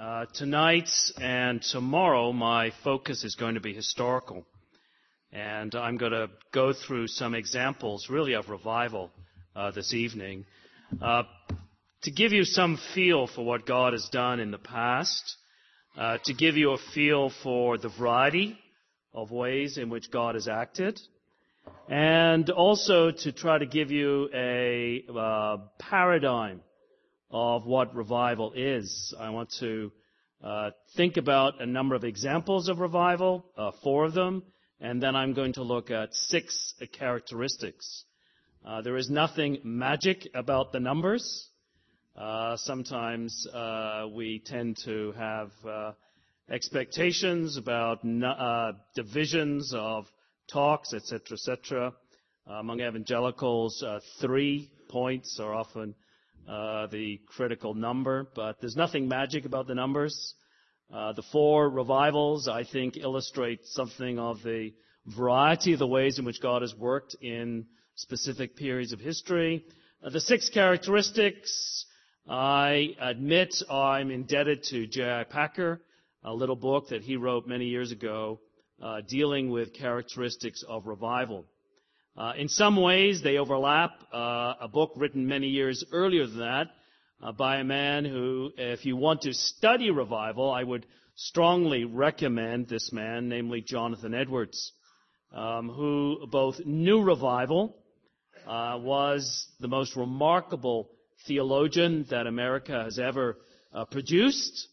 Tonight and tomorrow, my focus is going to be historical. And I'm going to go through some examples, really, of revival this evening, to give you some feel for what God has done in the past, to give you a feel for the variety of ways in which God has acted, and also to try to give you a paradigm of what revival is. I want to think about a number of examples of revival, 4 of them, and then I'm going to look at 6 characteristics. There is nothing magic about the numbers. Sometimes we tend to have expectations about divisions of talks, etc. Among evangelicals, 3 points are often the critical number, but there's nothing magic about the numbers. The 4 revivals, I think, illustrate something of the variety of the ways in which God has worked in specific periods of history. The 6 characteristics, I admit I'm indebted to J.I. Packer, a little book that he wrote many years ago dealing with characteristics of revival. In some ways, they overlap. A book written many years earlier than that by a man who, if you want to study revival, I would strongly recommend this man, namely Jonathan Edwards, who both knew revival, was the most remarkable theologian that America has ever produced,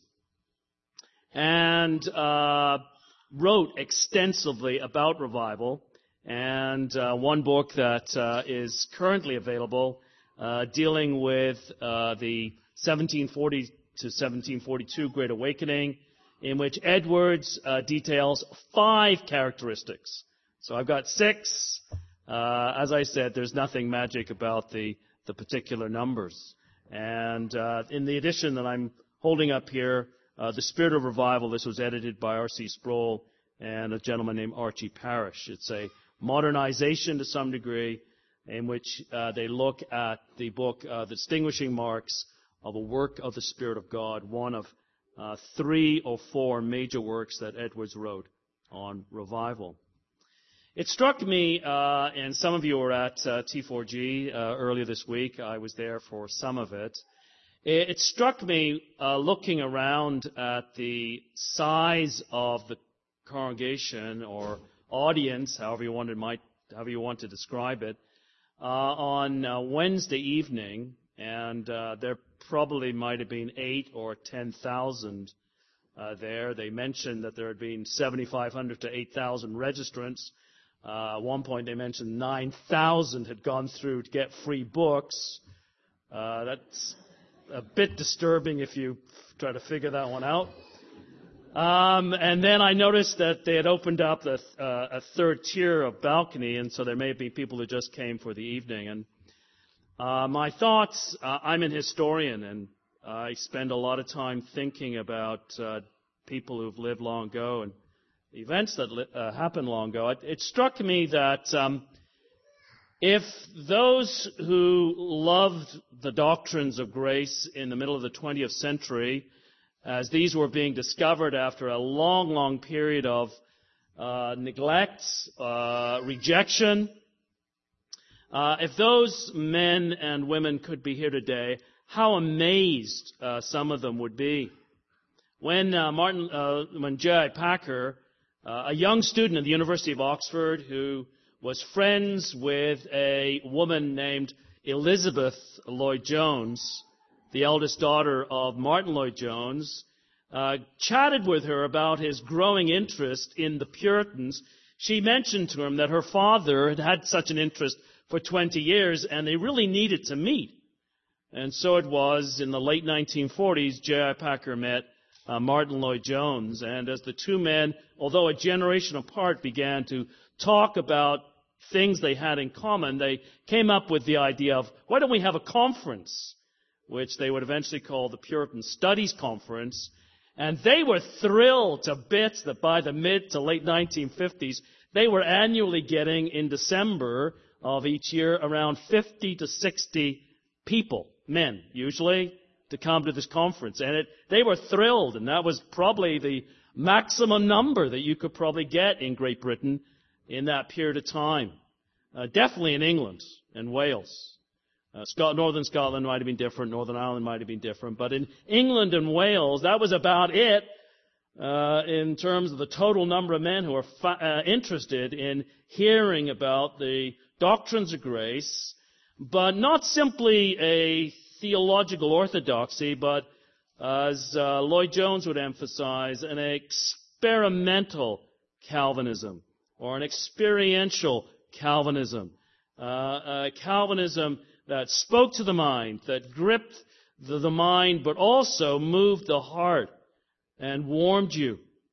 and wrote extensively about revival. And one book that is currently available dealing with the 1740 to 1742 Great Awakening, in which Edwards details 5 characteristics. So I've got 6. As I said, there's nothing magic about the particular numbers. And in the edition that I'm holding up here, The Spirit of Revival, this was edited by R.C. Sproul and a gentleman named Archie Parrish. It's a modernization to some degree in which they look at the book, The Distinguishing Marks of a Work of the Spirit of God, one of 3 or 4 major works that Edwards wrote on revival. It struck me, and some of you were at T4G earlier this week. I was there for some of it. It struck me looking around at the size of the congregation or audience, however you want to describe it, on Wednesday evening, and there probably might have been 8 or 10,000 there. They mentioned that there had been 7,500 to 8,000 registrants. At one point they mentioned 9,000 had gone through to get free books. That's a bit disturbing if you try to figure that one out. And then I noticed that they had opened up a 3rd tier of balcony, and so there may be people who just came for the evening. And my thoughts, I'm an historian, and I spend a lot of time thinking about people who've lived long ago and events that happened long ago. It struck me that if those who loved the doctrines of grace in the middle of the 20th century, as these were being discovered after a long, long period of neglect, rejection, if those men and women could be here today, how amazed some of them would be. When J.I. Packer, a young student at the University of Oxford who was friends with a woman named Elizabeth Lloyd-Jones, the eldest daughter of Martin Lloyd-Jones, chatted with her about his growing interest in the Puritans. She mentioned to him that her father had had such an interest for 20 years, and they really needed to meet. And so it was in the late 1940s, J.I. Packer met Martin Lloyd-Jones, and as the 2 men, although a generation apart, began to talk about things they had in common, they came up with the idea of, why don't we have a conference, which they would eventually call the Puritan Studies Conference. And they were thrilled to bits that by the mid to late 1950s, they were annually getting, in December of each year, around 50 to 60 people, men usually, to come to this conference. And they were thrilled, and that was probably the maximum number that you could probably get in Great Britain in that period of time. Definitely in England and Wales. Northern Scotland might have been different, Northern Ireland might have been different, but in England and Wales, that was about it in terms of the total number of men who were interested in hearing about the doctrines of grace, but not simply a theological orthodoxy, but as Lloyd Jones would emphasize, an experimental Calvinism or an experiential Calvinism. Calvinism that spoke to the mind, that gripped the mind, but also moved the heart and warmed you.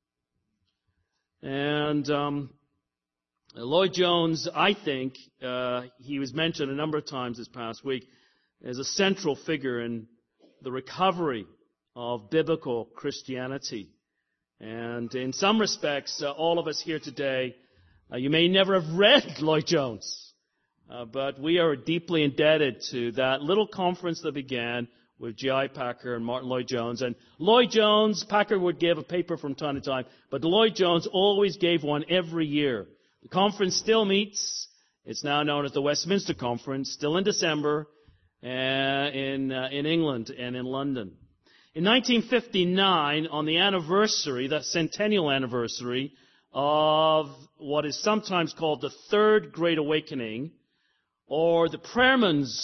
And Lloyd Jones, I think, he was mentioned a number of times this past week as a central figure in the recovery of biblical Christianity. And in some respects, all of us here today, you may never have read Lloyd Jones. But we are deeply indebted to that little conference that began with J.I. Packer and Martin Lloyd Jones. And Lloyd Jones, Packer would give a paper from time to time, but Lloyd Jones always gave one every year. The conference still meets. It's now known as the Westminster Conference, still in December, in England and in London. In 1959, on the anniversary, the centennial anniversary of what is sometimes called the Third Great Awakening, or the prayer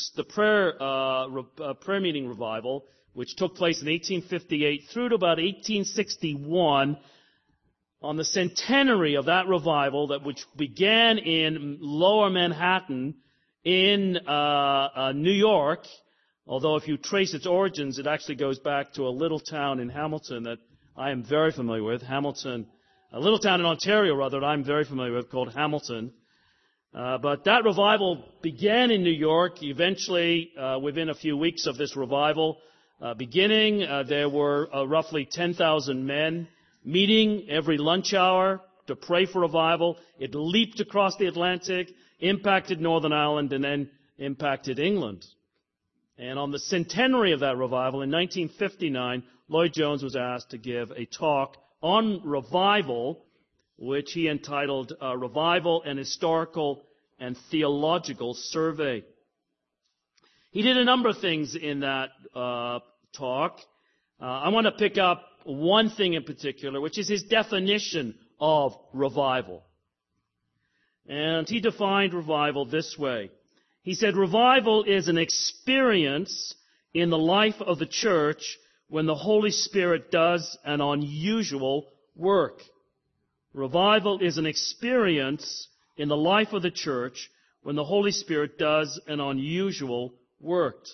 meeting revival, which took place in 1858 through to about 1861, on the centenary of that revival, which began in Lower Manhattan in New York, although if you trace its origins, it actually goes back to a little town in Hamilton that I am very familiar with, a little town in Ontario, rather, that I'm very familiar with, called Hamilton. But that revival began in New York. Eventually, within a few weeks of this revival beginning, there were roughly 10,000 men meeting every lunch hour to pray for revival. It leaped across the Atlantic, impacted Northern Ireland, and then impacted England. And on the centenary of that revival in 1959, Lloyd Jones was asked to give a talk on revival, which he entitled Revival, an Historical and Theological Survey. He did a number of things in that talk. I want to pick up one thing in particular, which is his definition of revival. And he defined revival this way. He said, revival is an experience in the life of the church when the Holy Spirit does an unusual work. Revival is an experience in the life of the church when the Holy Spirit does an unusual work.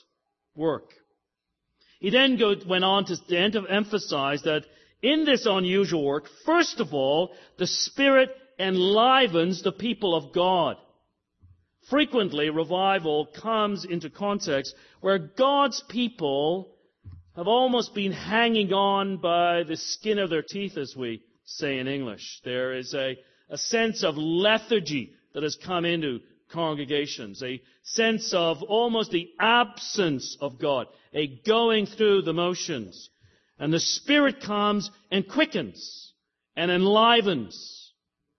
He then went on to emphasize that in this unusual work, first of all, the Spirit enlivens the people of God. Frequently, revival comes into context where God's people have almost been hanging on by the skin of their teeth, as we say in English. There is a sense of lethargy that has come into congregations, a sense of almost the absence of God, a going through the motions. And the Spirit comes and quickens and enlivens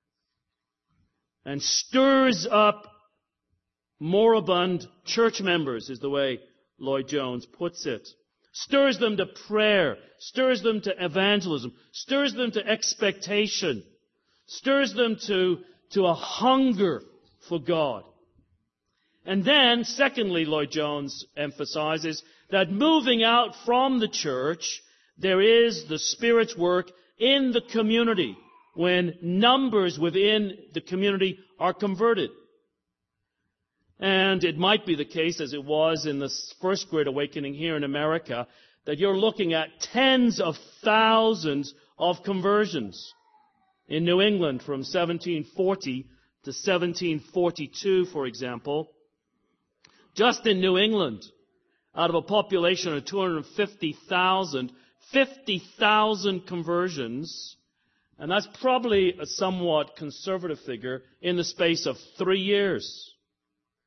and stirs up moribund church members, is the way Lloyd Jones puts it. Stirs them to prayer, stirs them to evangelism, stirs them to expectation, stirs them to a hunger for God. And then, secondly, Lloyd Jones emphasizes that moving out from the church, there is the Spirit's work in the community when numbers within the community are converted. And it might be the case, as it was in the First Great Awakening here in America, that you're looking at tens of thousands of conversions. In New England from 1740 to 1742, for example, just in New England, out of a population of 250,000, 50,000 conversions, and that's probably a somewhat conservative figure, in the space of 3 years.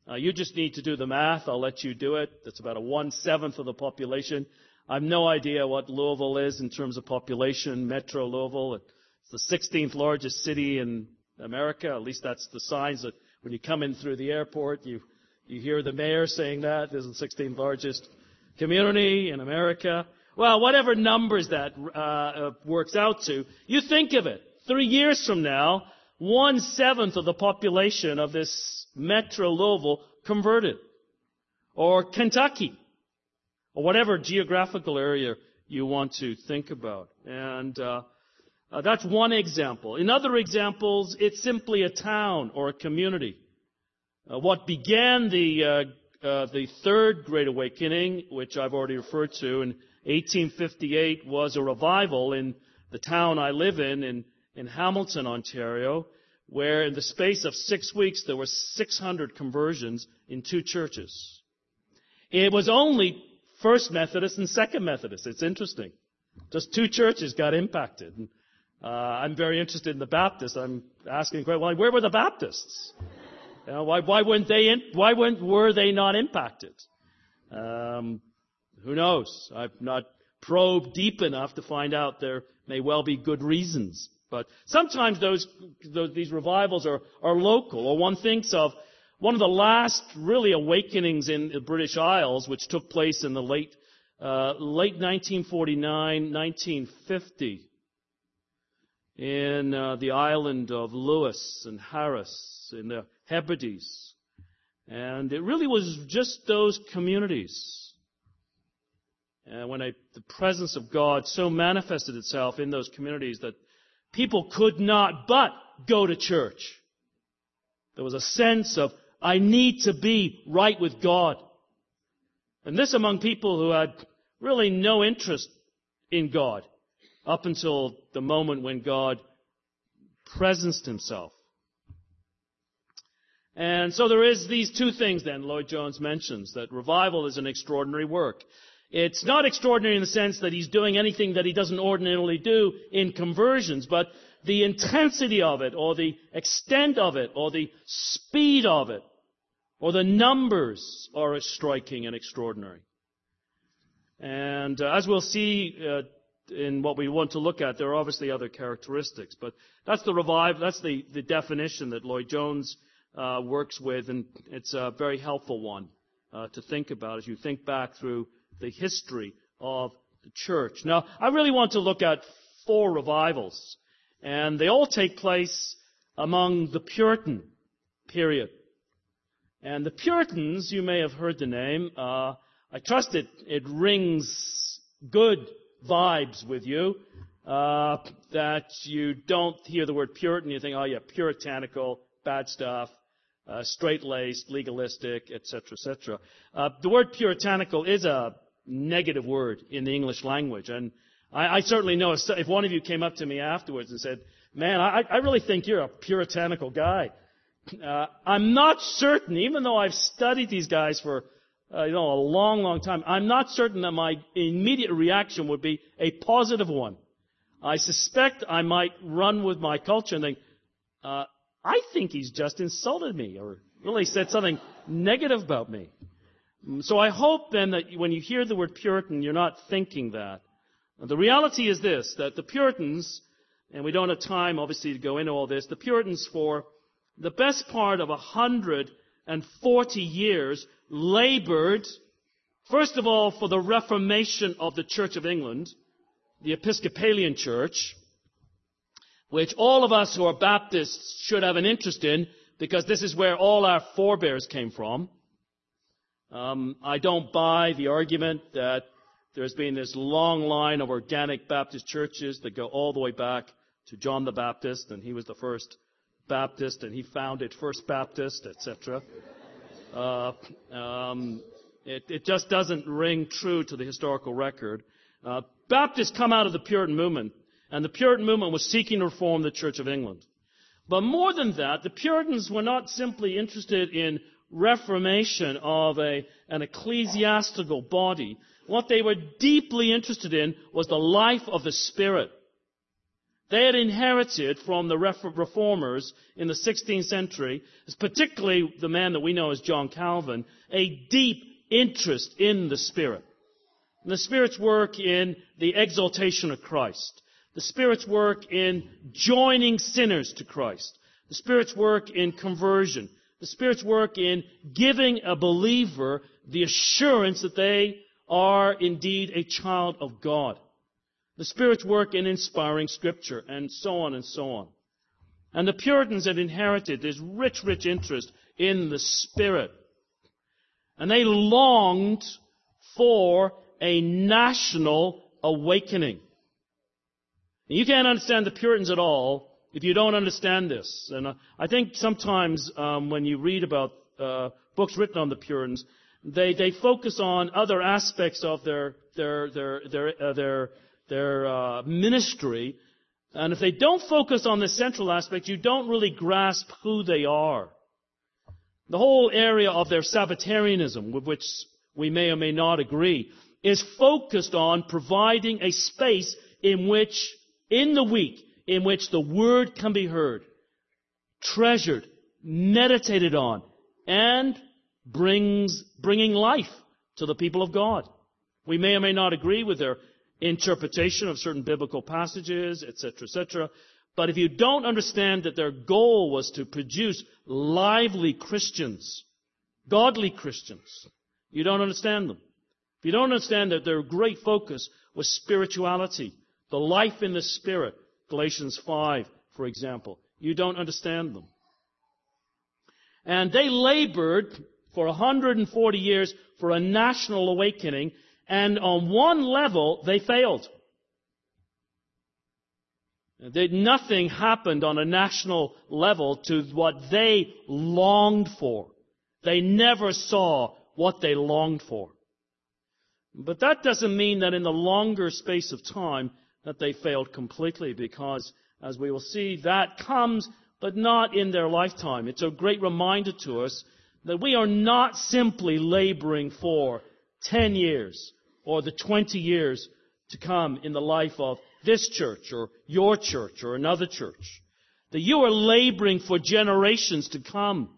You just need to do the math. I'll let you do it. That's about 1/7 of the population. I have no idea what Louisville is in terms of population, Metro Louisville. It's the 16th largest city in America. At least that's the signs that when you come in through the airport, you hear the mayor saying that. This is the 16th largest community in America. Well, whatever numbers that works out to, you think of it. 3 years from now, 1/7 of the population of this Metro Louisville converted. Or Kentucky. Or whatever geographical area you want to think about. And that's one example. In other examples, it's simply a town or a community. What began the Third Great Awakening, which I've already referred to, in 1858 was a revival in the town I live in Hamilton, Ontario, where in the space of 6 weeks there were 600 conversions in 2 churches. It was only First Methodist and Second Methodist. It's interesting. Just 2 churches got impacted. And, I'm very interested in the Baptists. I'm asking, well, where were the Baptists? You know, why were they not impacted? Who knows? I've not probed deep enough to find out. There may well be good reasons. But sometimes these revivals are local. Or one thinks of one of the last really awakenings in the British Isles, which took place in the late 1949, 1950, in the island of Lewis and Harris in the Hebrides. And it really was just those communities. And when the presence of God so manifested itself in those communities that people could not but go to church. There was a sense of, I need to be right with God. And this among people who had really no interest in God up until the moment when God presenced himself. And so there is these 2 things then Lloyd Jones mentions, that revival is an extraordinary work. It's not extraordinary in the sense that he's doing anything that he doesn't ordinarily do in conversions, but the intensity of it, or the extent of it, or the speed of it, or the numbers are striking and extraordinary. And as we'll see in what we want to look at, there are obviously other characteristics, but that's the definition that Lloyd Jones works with, and it's a very helpful one to think about as you think back through the history of the church. Now, I really want to look at 4 revivals, and they all take place among the Puritan period. And the Puritans, you may have heard the name. I trust it rings good vibes with you, that you don't hear the word Puritan, you think, oh yeah, puritanical, bad stuff, straight-laced, legalistic, etc., etc. The word puritanical is a negative word in the English language. And I certainly know if one of you came up to me afterwards and said, man, I really think you're a puritanical guy. I'm not certain, even though I've studied these guys for a long, long time, I'm not certain that my immediate reaction would be a positive one. I suspect I might run with my culture and think, I think he's just insulted me or really said something negative about me. So I hope then that when you hear the word Puritan, you're not thinking that. The reality is this, that the Puritans, and we don't have time obviously to go into all this, the Puritans for the best part of 140 years labored, first of all, for the reformation of the Church of England, the Episcopalian Church, which all of us who are Baptists should have an interest in, because this is where all our forebears came from. I don't buy the argument that there's been this long line of organic Baptist churches that go all the way back to John the Baptist, and he was the first Baptist, and he founded First Baptist, etc. It just doesn't ring true to the historical record. Baptists come out of the Puritan movement, and the Puritan movement was seeking to reform the Church of England. But more than that, the Puritans were not simply interested in reformation of an ecclesiastical body. What they were deeply interested in was the life of the Spirit. They had inherited from the reformers in the 16th century, particularly the man that we know as John Calvin, a deep interest in the Spirit. And the Spirit's work in the exaltation of Christ. The Spirit's work in joining sinners to Christ. The Spirit's work in conversion. The Spirit's work in giving a believer the assurance that they are indeed a child of God. The Spirit's work in inspiring Scripture, and so on and so on. And the Puritans had inherited this rich, rich interest in the Spirit. And they longed for a national awakening. And you can't understand the Puritans at all if you don't understand this. And I think sometimes when you read about books written on the Puritans, they focus on other aspects of their ministry. And if they don't focus on the central aspect, you don't really grasp who they are. The whole area of their Sabbatarianism, with which we may or may not agree, is focused on providing a space in the week, in which the Word can be heard, treasured, meditated on, and bringing life to the people of God. We may or may not agree with their interpretation of certain biblical passages, etc., but if you don't understand that their goal was to produce lively Christians, godly Christians, you don't understand them. If you don't understand that their great focus was spirituality, the life in the Spirit, Galatians 5, for example, you don't understand them. And they labored for 140 years for a national awakening, and on one level, they failed. Nothing happened on a national level to what they longed for. They never saw what they longed for. But that doesn't mean that in the longer space of time that they failed completely, because, as we will see, that comes, but not in their lifetime. It's a great reminder to us that we are not simply laboring for 10 years or the 20 years to come in the life of this church or your church or another church. That you are laboring for generations to come.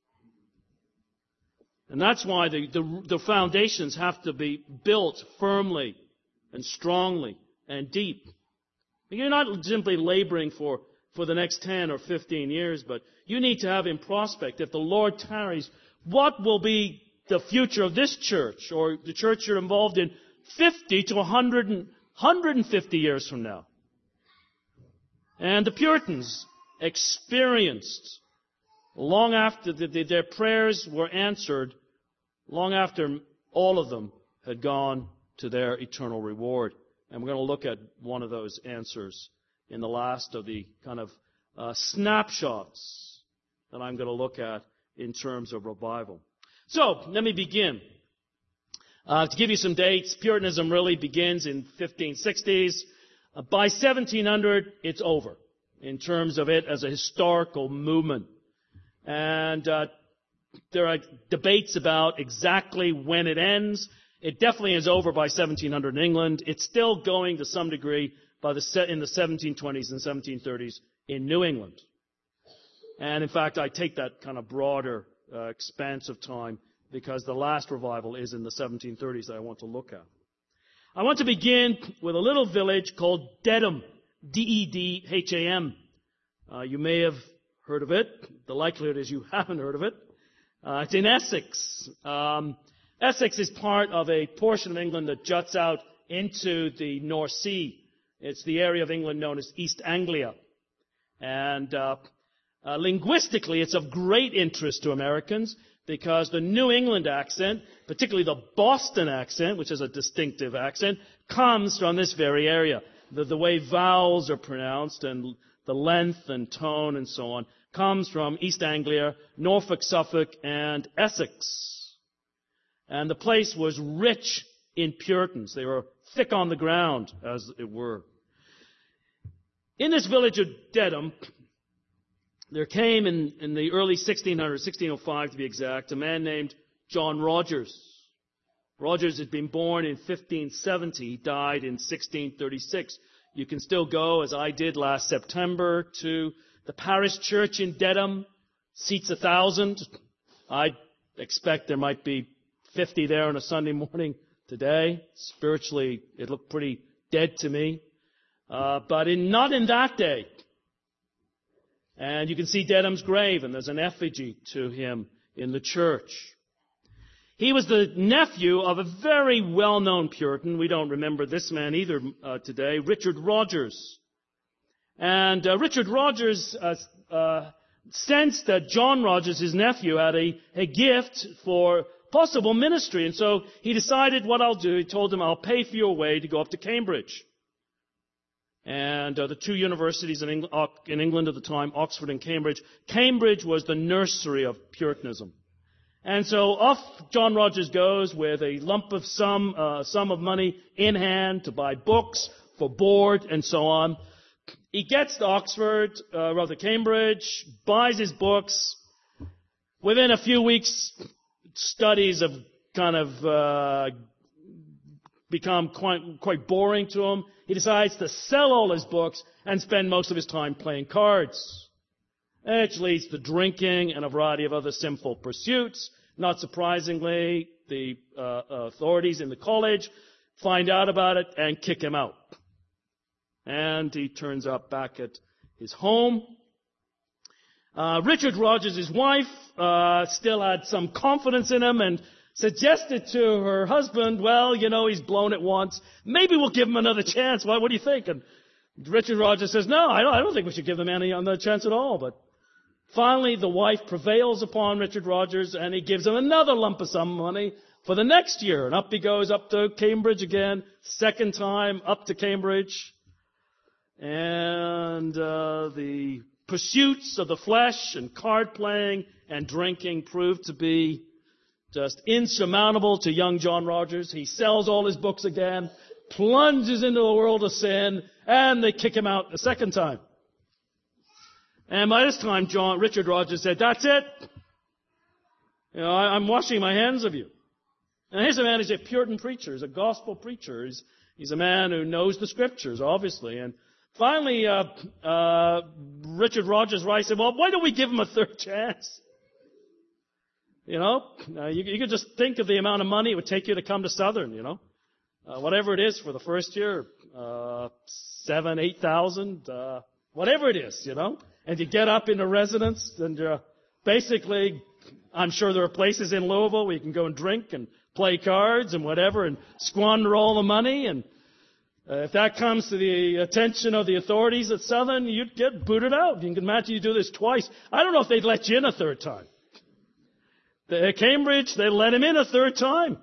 And that's why the foundations have to be built firmly and strongly and deep. You're not simply laboring for the next 10 or 15 years, but you need to have in prospect, if the Lord tarries, what will be the future of this church or the church you're involved in 50 to 150 years from now. And the Puritans experienced, long after their prayers were answered, long after all of them had gone to their eternal reward. And we're going to look at one of those answers in the last of the kind of snapshots that I'm going to look at in terms of revival. So, let me begin. To give you some dates, Puritanism really begins in 1560s. By 1700, it's over in terms of it as a historical movement. And there are debates about exactly when it ends. It definitely is over by 1700 in England. It's still going to some degree in the 1720s and 1730s in New England. And in fact, I take that kind of broader expanse of time because the last revival is in the 1730s that I want to look at. I want to begin with a little village called Dedham, D-E-D-H-A-M. You may have heard of it. The likelihood is you haven't heard of it. It's in Essex. Essex is part of a portion of England that juts out into the North Sea. It's the area of England known as East Anglia. And linguistically, it's of great interest to Americans because the New England accent, particularly the Boston accent, which is a distinctive accent, comes from this very area. The way vowels are pronounced and the length and tone and so on comes from East Anglia, Norfolk, Suffolk, and Essex. And the place was rich in Puritans. They were thick on the ground, as it were. In this village of Dedham, there came in the early 1600s, 1605 to be exact, a man named John Rogers. Rogers had been born in 1570. He died in 1636. You can still go, as I did last September, to the parish church in Dedham. Seats 1,000. I expect there might be 50 there on a Sunday morning today. Spiritually, it looked pretty dead to me. But not in that day. And you can see Dedham's grave, and there's an effigy to him in the church. He was the nephew of a very well-known Puritan. We don't remember this man either today, Richard Rogers. And Richard Rogers sensed that John Rogers, his nephew, had a gift for possible ministry. And so he decided, what I'll do, he told him, I'll pay for your way to go up to Cambridge. And the two universities in England at the time, Oxford and Cambridge. Cambridge was the nursery of Puritanism. And so off John Rogers goes with a lump of sum of money in hand to buy books for board and so on. He gets to Cambridge, buys his books. Within a few weeks, studies have kind of become quite boring to him. He decides to sell all his books and spend most of his time playing cards. Which leads to drinking and a variety of other sinful pursuits. Not surprisingly, the authorities in the college find out about it and kick him out. And he turns up back at his home. Richard Rogers, his wife, still had some confidence in him and suggested to her husband, well, he's blown it once. Maybe we'll give him another chance. What do you think? And Richard Rogers says, no, I don't think we should give the man another chance at all. But finally, the wife prevails upon Richard Rogers, and he gives him another lump of sum money for the next year. And up he goes, up to Cambridge again. Second time, up to Cambridge. And the pursuits of the flesh and card playing and drinking proved to be just insurmountable to young John Rogers. He sells all his books again, plunges into the world of sin, and they kick him out a second time. And by this time, Richard Rogers said, that's it. I'm washing my hands of you. And here's a man who's a Puritan preacher. He's a gospel preacher. He's a man who knows the scriptures, obviously. And finally, Richard Rogers writes, said, well, why don't we give him a third chance? You could just think of the amount of money it would take you to come to Southern, whatever it is for the first year, 7,000, 8,000, whatever it is, and you get up into residence and basically, I'm sure there are places in Louisville where you can go and drink and play cards and whatever and squander all the money. And if that comes to the attention of the authorities at Southern, you'd get booted out. You can imagine you do this twice. I don't know if they'd let you in a third time. At Cambridge, they let him in a third time.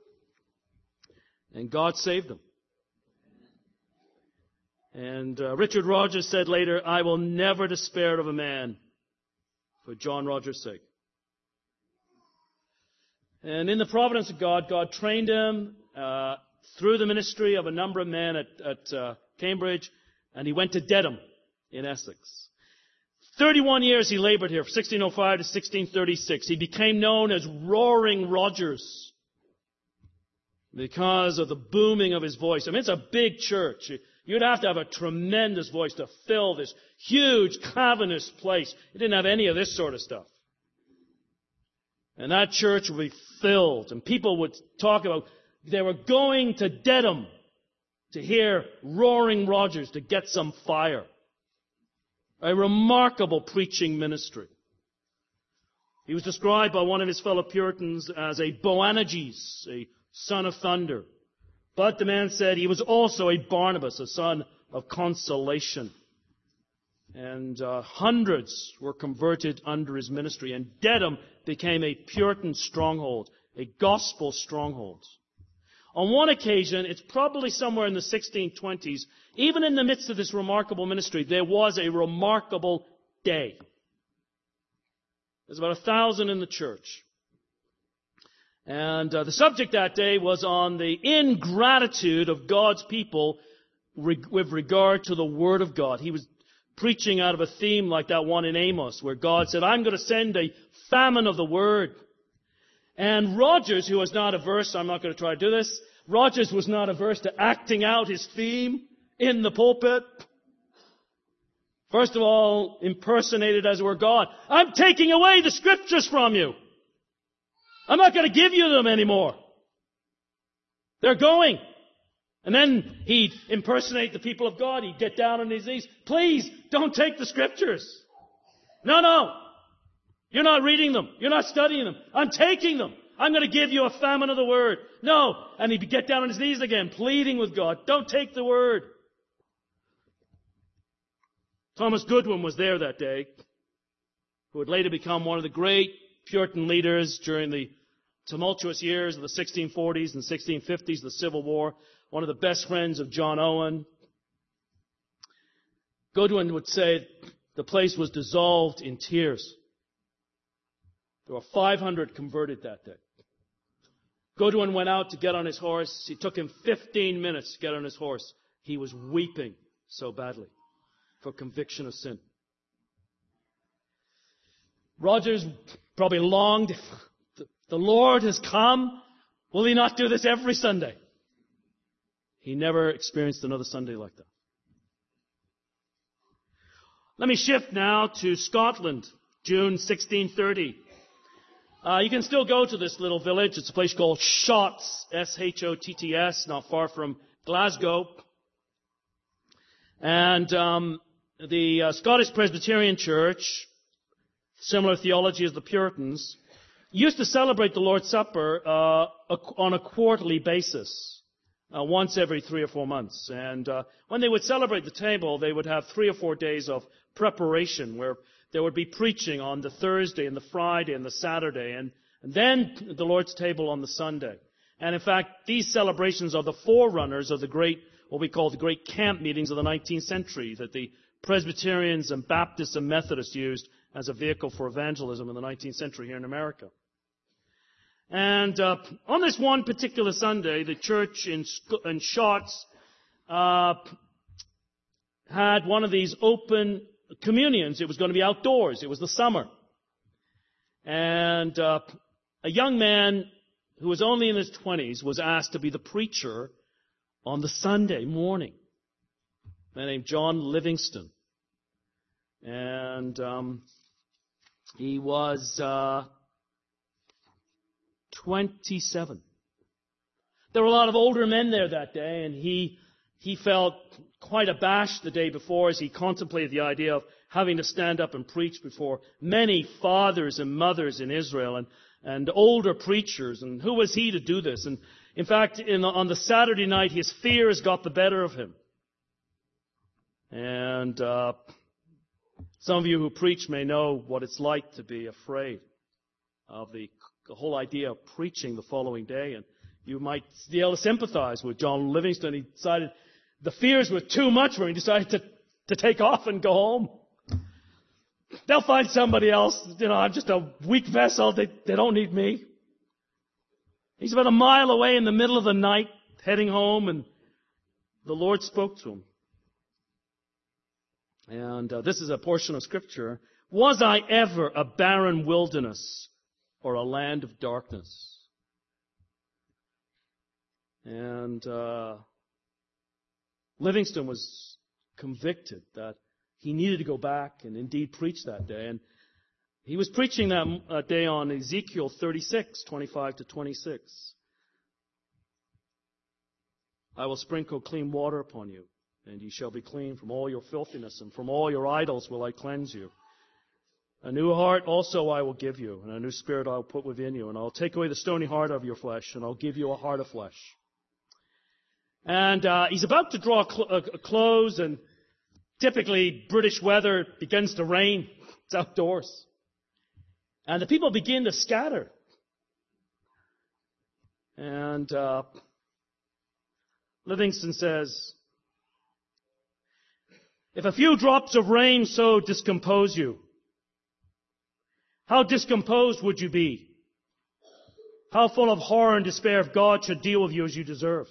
And God saved him. And Richard Rogers said later, I will never despair of a man for John Rogers' sake. And in the providence of God, God trained him through the ministry of a number of men at Cambridge, and he went to Dedham in Essex. 31 years he labored here, from 1605 to 1636. He became known as Roaring Rogers because of the booming of his voice. I mean, it's a big church. You'd have to have a tremendous voice to fill this huge, cavernous place. He didn't have any of this sort of stuff. And that church would be filled, and people would talk about they were going to Dedham to hear Roaring Rogers to get some fire. A remarkable preaching ministry. He was described by one of his fellow Puritans as a Boanerges, a son of thunder. But the man said he was also a Barnabas, a son of consolation. And hundreds were converted under his ministry. And Dedham became a Puritan stronghold, a gospel stronghold. On one occasion, it's probably somewhere in the 1620s, even in the midst of this remarkable ministry, there was a remarkable day. There's about 1,000 in the church. And the subject that day was on the ingratitude of God's people with regard to the Word of God. He was preaching out of a theme like that one in Amos, where God said, I'm going to send a famine of the Word. And Rogers, who was not averse, I'm not going to try to do this, Rogers was not averse to acting out his theme in the pulpit. First of all, impersonated as it were God. I'm taking away the Scriptures from you. I'm not going to give you them anymore. They're going. And then he'd impersonate the people of God. He'd get down on his knees. Please, don't take the Scriptures. No. You're not reading them. You're not studying them. I'm taking them. I'm going to give you a famine of the Word. No. And he'd get down on his knees again, pleading with God. Don't take the Word. Thomas Goodwin was there that day, who would later become one of the great Puritan leaders during the tumultuous years of the 1640s and 1650s, the Civil War, one of the best friends of John Owen. Goodwin would say the place was dissolved in tears. There were 500 converted that day. Goodwin went out to get on his horse. It took him 15 minutes to get on his horse. He was weeping so badly for conviction of sin. Rogers probably longed, the Lord has come. Will he not do this every Sunday? He never experienced another Sunday like that. Let me shift now to Scotland, June 1630. You can still go to this little village. It's a place called Shotts, S-H-O-T-T-S, not far from Glasgow. And the Scottish Presbyterian Church, similar theology as the Puritans, used to celebrate the Lord's Supper on a quarterly basis, once every 3 or 4 months. And when they would celebrate the table, they would have 3 or 4 days of preparation where there would be preaching on the Thursday and the Friday and the Saturday, and then the Lord's table on the Sunday. And in fact, these celebrations are the forerunners of the great, what we call the great camp meetings of the 19th century that the Presbyterians and Baptists and Methodists used as a vehicle for evangelism in the 19th century here in America. And on this one particular Sunday, the church in Shotts had one of these open communions. It was going to be outdoors. It was the summer. And a young man who was only in his 20s was asked to be the preacher on the Sunday morning. A man named John Livingston. And he was 27. There were a lot of older men there that day, and he felt quite abashed the day before as he contemplated the idea of having to stand up and preach before many fathers and mothers in Israel and older preachers. And who was he to do this? And in fact, on the Saturday night, his fears got the better of him. And some of you who preach may know what it's like to be afraid of the whole idea of preaching the following day. And you might be able to sympathize with John Livingston. He decided the fears were too much for him. He decided to take off and go home. They'll find somebody else. I'm just a weak vessel. They don't need me. He's about a mile away in the middle of the night, heading home, and the Lord spoke to him. And this is a portion of Scripture. Was I ever a barren wilderness or a land of darkness? And Livingston was convicted that he needed to go back and indeed preach that day. And he was preaching that day on Ezekiel 36, 25 to 26. I will sprinkle clean water upon you, and ye shall be clean from all your filthiness, and from all your idols will I cleanse you. A new heart also I will give you, and a new spirit I will put within you, and I'll take away the stony heart of your flesh, and I'll give you a heart of flesh. And he's about to draw a close, and typically British weather begins to rain. It's outdoors. And the people begin to scatter. And Livingston says, if a few drops of rain so discompose you, how discomposed would you be? How full of horror and despair if God should deal with you as you deserve?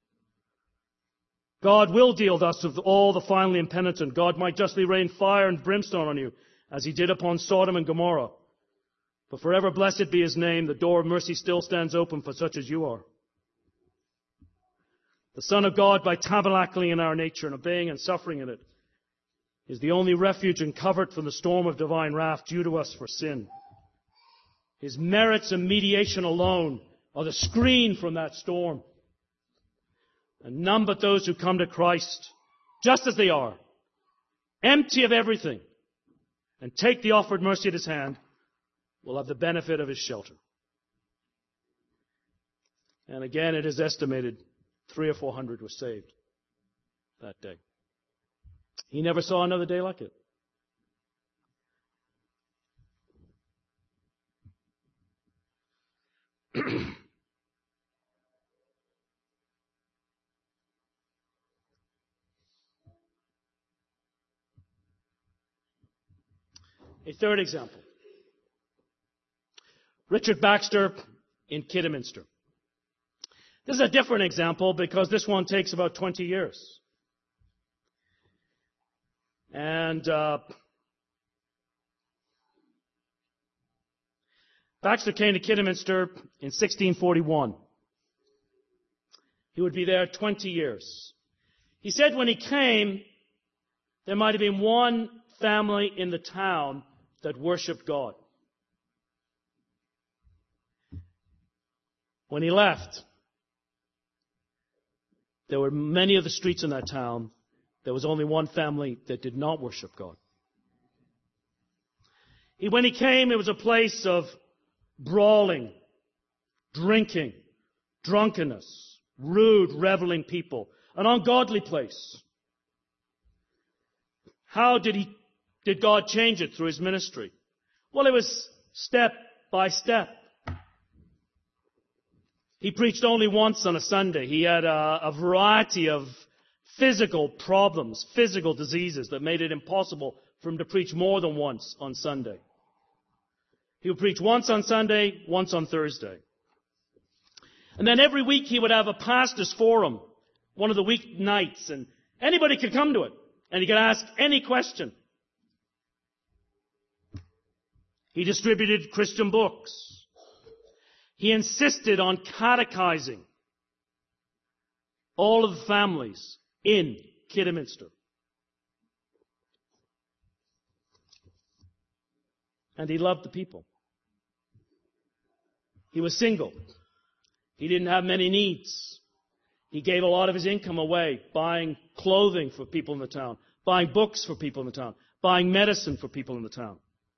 God will deal thus with all the finally impenitent. God might justly rain fire and brimstone on you, as he did upon Sodom and Gomorrah. But forever blessed be his name. The door of mercy still stands open for such as you are. The Son of God, by tabernacling in our nature and obeying and suffering in it, is the only refuge and covert from the storm of divine wrath due to us for sin. His merits and mediation alone are the screen from that storm. And none but those who come to Christ, just as they are, empty of everything, and take the offered mercy at His hand, will have the benefit of His shelter. And again, it is estimated 300 or 400 were saved that day. He never saw another day like it. A third example. Richard Baxter in Kidderminster. This is a different example because this one takes about 20 years. And Baxter came to Kidderminster in 1641. He would be there 20 years. He said when he came, there might have been one family in the town that worshipped God. When he left, there were many of the streets in that town. There was only one family that did not worship God. When he came, it was a place of brawling, drinking, drunkenness, rude, reveling people, an ungodly place. How did God change it through His ministry? Well, it was step by step. He preached only once on a Sunday. He had a variety of physical problems, physical diseases that made it impossible for him to preach more than once on Sunday. He would preach once on Sunday, once on Thursday. And then every week he would have a pastor's forum, one of the week nights, and anybody could come to it, and he could ask any question. He distributed Christian books. He insisted on catechizing all of the families in Kidderminster. And he loved the people. He was single. He didn't have many needs. He gave a lot of his income away, buying clothing for people in the town, buying books for people in the town, buying medicine for people in the town.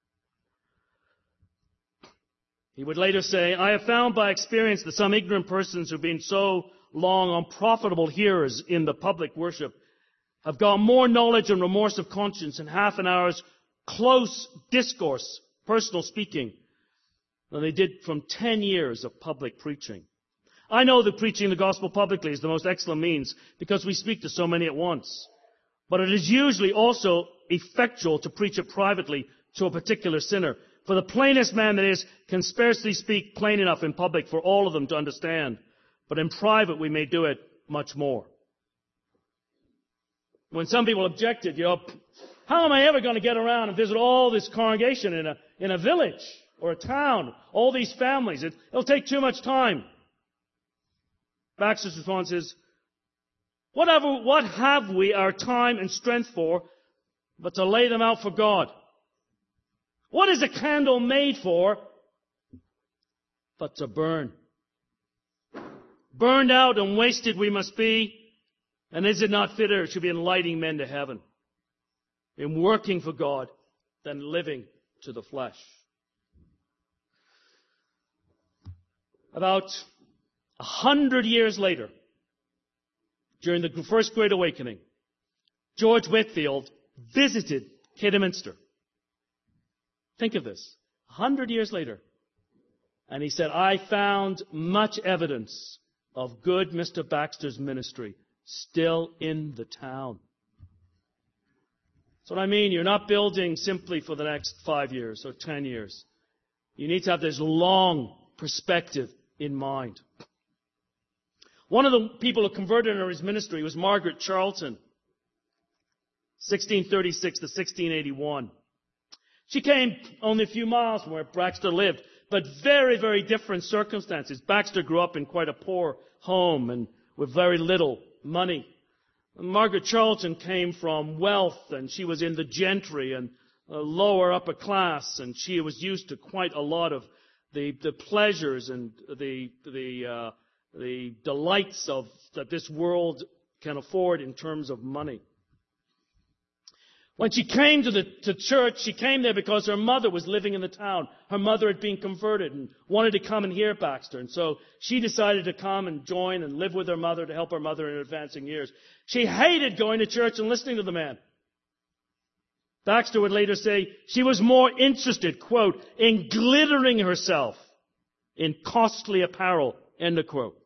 He would later say, I have found by experience that some ignorant persons who have been so long unprofitable hearers in the public worship have got more knowledge and remorse of conscience in half an hour's close discourse, personal speaking, than they did from 10 years of public preaching. I know that preaching the gospel publicly is the most excellent means because we speak to so many at once. But it is usually also effectual to preach it privately to a particular sinner. For the plainest man, that is, can scarcely speak plain enough in public for all of them to understand. But in private, we may do it much more. When some people objected, how am I ever going to get around and visit all this congregation in a village or a town, all these families? It'll take too much time. Baxter's response is, what have we our time and strength for but to lay them out for God? What is a candle made for but to burn? Burned out and wasted we must be, and is it not fitter it should be enlightening men to heaven, in working for God than living to the flesh? About 100 years later, during the First Great Awakening, George Whitefield visited Kidderminster. Think of this. 100 years later. And he said, I found much evidence of good Mr. Baxter's ministry still in the town. That's what I mean. You're not building simply for the next 5 years or 10 years. You need to have this long perspective in mind. One of the people who converted under his ministry was Margaret Charlton, 1636 to 1681. She came only a few miles from where Baxter lived, but very, very different circumstances. Baxter grew up in quite a poor home and with very little money. Margaret Charlton came from wealth, and she was in the gentry and lower upper class, and she was used to quite a lot of the pleasures and the delights of that this world can afford in terms of money. When she came to church, she came there because her mother was living in the town. Her mother had been converted and wanted to come and hear Baxter. And so she decided to come and join and live with her mother to help her mother in advancing years. She hated going to church and listening to the man. Baxter would later say she was more interested, quote, in glittering herself in costly apparel, end of quote.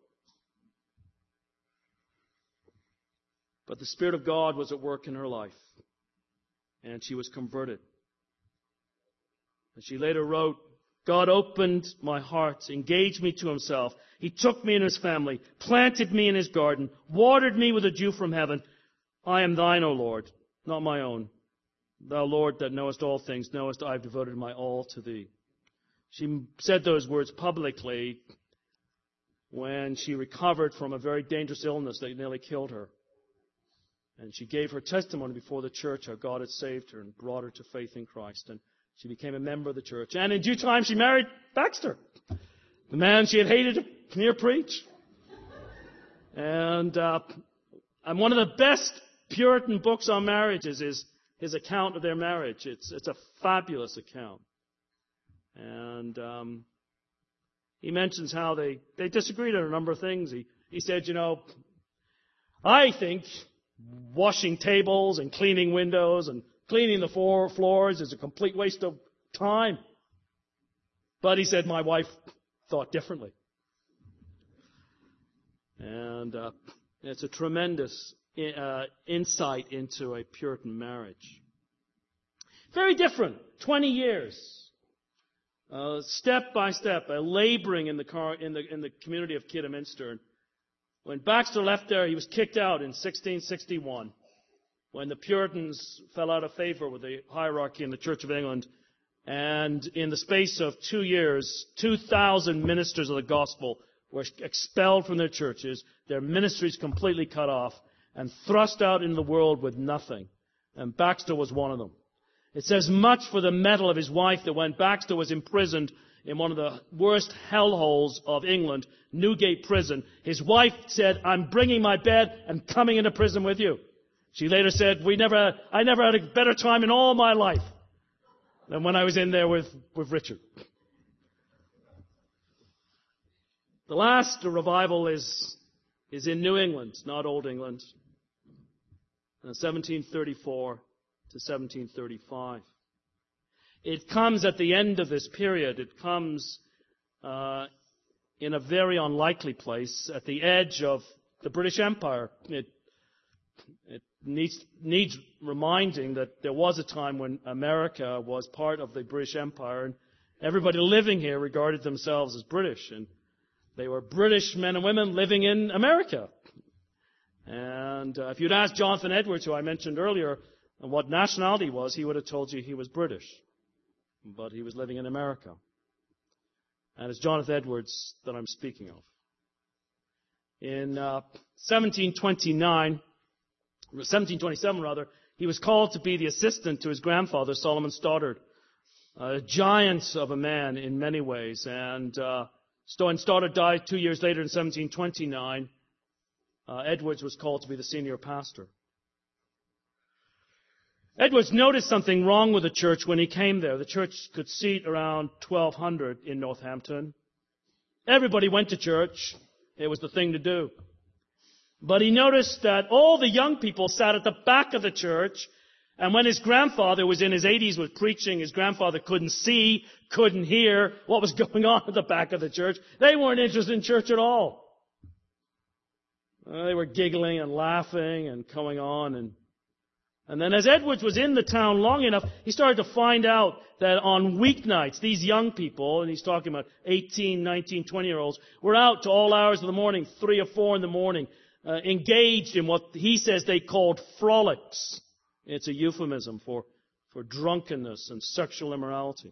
But the Spirit of God was at work in her life, and she was converted. And she later wrote, God opened my heart, engaged me to himself. He took me in his family, planted me in his garden, watered me with a dew from heaven. I am thine, O Lord, not my own. Thou, Lord, that knowest all things, knowest I have devoted my all to thee. She said those words publicly when she recovered from a very dangerous illness that nearly killed her. And she gave her testimony before the church how God had saved her and brought her to faith in Christ. And she became a member of the church. And in due time, she married Baxter, the man she had hated to hear preach. And one of the best Puritan books on marriages is his account of their marriage. It's a fabulous account. And he mentions how they disagreed on a number of things. He said, I think washing tables and cleaning windows and cleaning the floors is a complete waste of time. But he said, my wife thought differently. And it's a tremendous insight into a Puritan marriage. Very different. 20 years. Step by step, laboring in the community of Kidderminster. When Baxter left there, he was kicked out in 1661, when the Puritans fell out of favor with the hierarchy in the Church of England. And in the space of 2 years, 2,000 ministers of the gospel were expelled from their churches, their ministries completely cut off, and thrust out into the world with nothing. And Baxter was one of them. It says much for the mettle of his wife that when Baxter was imprisoned in one of the worst hellholes of England, Newgate Prison, his wife said, I'm bringing my bed and coming into prison with you. She later said, I never had a better time in all my life than when I was in there with Richard. The last revival is in New England, not Old England, 1734 to 1735. It comes at the end of this period. It comes in a very unlikely place at the edge of the British Empire. It needs reminding that there was a time when America was part of the British Empire, and everybody living here regarded themselves as British, and they were British men and women living in America. And if you'd asked Jonathan Edwards, who I mentioned earlier, what nationality he was, he would have told you he was British. But he was living in America. And it's Jonathan Edwards that I'm speaking of. In 1727, he was called to be the assistant to his grandfather, Solomon Stoddard, a giant of a man in many ways. And when Stoddard died 2 years later in 1729, Edwards was called to be the senior pastor. Edwards noticed something wrong with the church when he came there. The church could seat around 1,200 in Northampton. Everybody went to church. It was the thing to do. But he noticed that all the young people sat at the back of the church, and when his grandfather was in his 80s was preaching, his grandfather couldn't see, couldn't hear what was going on at the back of the church. They weren't interested in church at all. They were giggling and laughing and going on. And then as Edwards was in the town long enough, he started to find out that on weeknights, these young people, and he's talking about 18, 19, 20-year-olds, were out to all hours of the morning, 3 or 4 in the morning, engaged in what he says they called frolics. It's a euphemism for drunkenness and sexual immorality.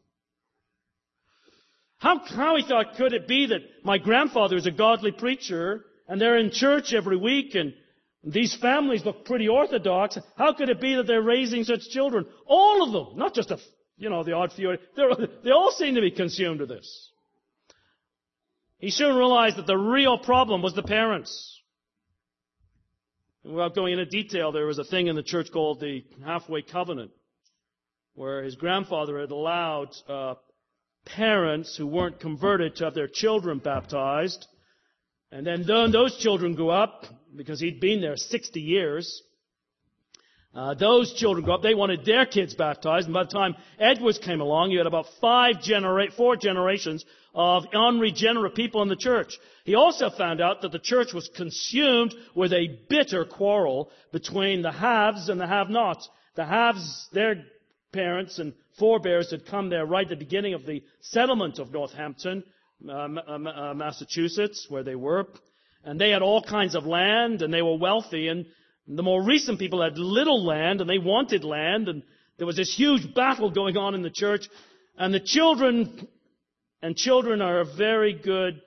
How he thought, could it be that my grandfather is a godly preacher, and they're in church every week, and These families look pretty orthodox. How could it be that they're raising such children? All of them, not just the odd few. They all seem to be consumed with this. He soon realized that the real problem was the parents. And without going into detail, there was a thing in the church called the halfway covenant, where his grandfather had allowed parents who weren't converted to have their children baptized. And then those children grew up, because he'd been there 60 years. Those children grew up, they wanted their kids baptized. And by the time Edwards came along, you had about 4 generations of unregenerate people in the church. He also found out that the church was consumed with a bitter quarrel between the haves and the have-nots. The haves, their parents and forebears had come there right at the beginning of the settlement of Northampton, Massachusetts, where they were. And they had all kinds of land, and they were wealthy. And the more recent people had little land, and they wanted land. And there was this huge battle going on in the church. And the children are very good,